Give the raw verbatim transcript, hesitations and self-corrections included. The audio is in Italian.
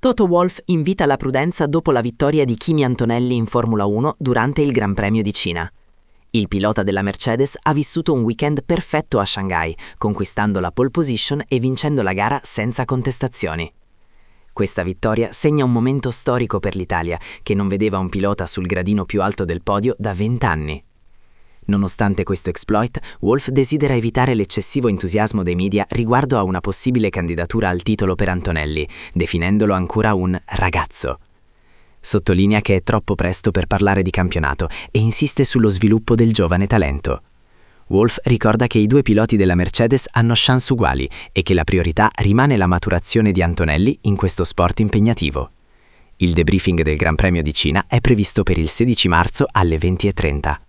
Toto Wolff invita la prudenza dopo la vittoria di Kimi Antonelli in Formula uno durante il Gran Premio di Cina. Il pilota della Mercedes ha vissuto un weekend perfetto a Shanghai, conquistando la pole position e vincendo la gara senza contestazioni. Questa vittoria segna un momento storico per l'Italia, che non vedeva un pilota sul gradino più alto del podio da vent'anni. Nonostante questo exploit, Wolff desidera evitare l'eccessivo entusiasmo dei media riguardo a una possibile candidatura al titolo per Antonelli, definendolo ancora un ragazzo. Sottolinea che è troppo presto per parlare di campionato e insiste sullo sviluppo del giovane talento. Wolff ricorda che i due piloti della Mercedes hanno chance uguali e che la priorità rimane la maturazione di Antonelli in questo sport impegnativo. Il debriefing del Gran Premio di Cina è previsto per il sedici marzo alle venti e trenta.